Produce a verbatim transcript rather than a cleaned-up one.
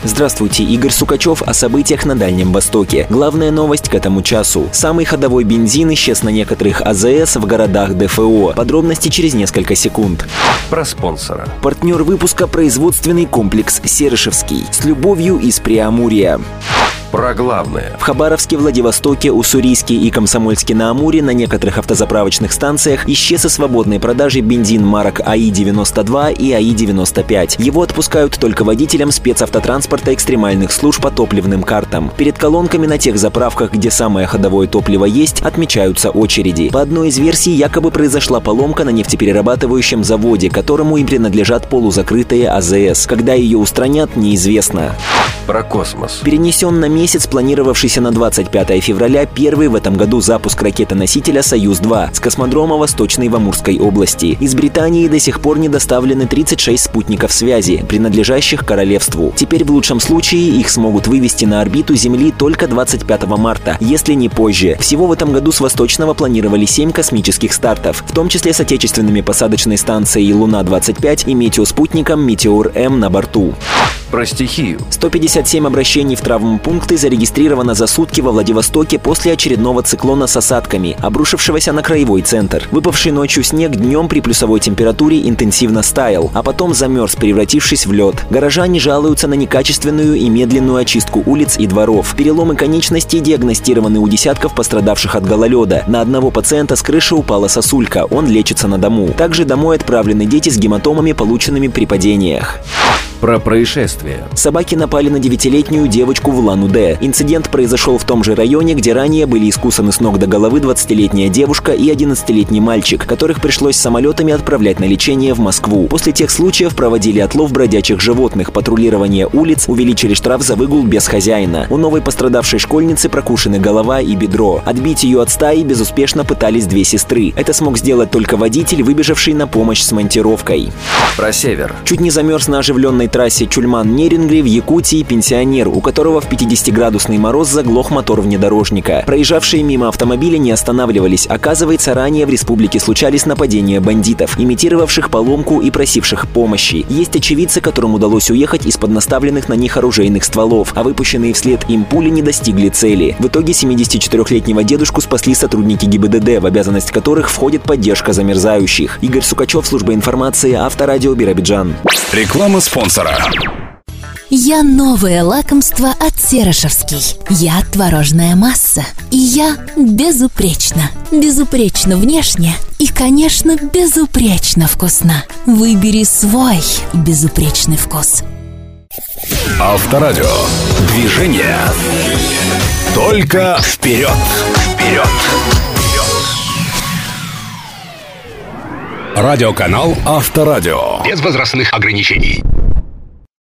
Здравствуйте, Игорь Сукачев о событиях на Дальнем Востоке. Главная новость к этому часу. Самый ходовой бензин исчез на некоторых АЗС в городах ДФО. Подробности через несколько секунд. Про спонсора. Партнер выпуска — производственный комплекс «Серышевский». С любовью из Преамурья. Про главное. В Хабаровске, Владивостоке, Уссурийске и Комсомольске-на-Амуре на некоторых автозаправочных станциях исчез из свободной продажи бензин марок АИ девяносто два и АИ девяносто пять. Его отпускают только водителям спецавтотранспорта экстремальных служб по топливным картам. Перед колонками на тех заправках, где самое ходовое топливо есть, отмечаются очереди. По одной из версий, якобы произошла поломка на нефтеперерабатывающем заводе, которому и принадлежат полузакрытые АЗС. Когда ее устранят, неизвестно. Про космос. Перенесен на месяц планировавшийся на двадцать пятое февраля первый в этом году запуск ракеты-носителя «Союз-два» с космодрома Восточный в Амурской области. Из Британии до сих пор не доставлены тридцать шесть спутников связи, принадлежащих королевству. Теперь в лучшем случае их смогут вывести на орбиту Земли только двадцать пятого марта, если не позже. Всего в этом году с Восточного планировали семь космических стартов, в том числе с отечественными посадочной станцией «Луна-двадцать пять» и метеоспутником «Метеор-М» на борту. Про стихию. сто пятьдесят семь обращений в травмпункты зарегистрировано за сутки во Владивостоке после очередного циклона с осадками, обрушившегося на краевой центр. Выпавший ночью снег днем при плюсовой температуре интенсивно стаял, а потом замерз, превратившись в лед. Горожане жалуются на некачественную и медленную очистку улиц и дворов. Переломы конечностей диагностированы у десятков пострадавших от гололеда. На одного пациента с крыши упала сосулька, он лечится на дому. Также домой отправлены дети с гематомами, полученными при падениях. Про происшествие. Собаки напали на девятилетнюю девочку в Улан-Удэ. Инцидент произошел в том же районе, где ранее были искусаны с ног до головы двадцатилетняя девушка и одиннадцатилетний мальчик, которых пришлось самолетами отправлять на лечение в Москву. После тех случаев проводили отлов бродячих животных, патрулирование улиц, увеличили штраф за выгул без хозяина. У новой пострадавшей школьницы прокушены голова и бедро. Отбить ее от стаи безуспешно пытались две сестры. Это смог сделать только водитель, выбежавший на помощь с монтировкой. Про север. Чуть не замерз на оживленной трассе Чульман-Нерингли в Якутии пенсионер, у которого в пятидесятиградусный мороз заглох мотор внедорожника. Проезжавшие мимо автомобиля не останавливались. Оказывается, ранее в республике случались нападения бандитов, имитировавших поломку и просивших помощи. Есть очевидцы, которым удалось уехать из-под наставленных на них оружейных стволов, а выпущенные вслед им пули не достигли цели. В итоге семидесятичетырёхлетнего дедушку спасли сотрудники ГИБДД, в обязанность которых входит поддержка замерзающих. Игорь Сукачев, служба информации, Авторадио Биробиджан. Реклама спонсора. Я новое лакомство от Серышевский. Я творожная масса. И я безупречна. Безупречно внешне и, конечно, безупречно вкусна. Выбери свой безупречный вкус. Авторадио. Движение. Только вперед. Вперед. Радиоканал Авторадио. Без возрастных ограничений.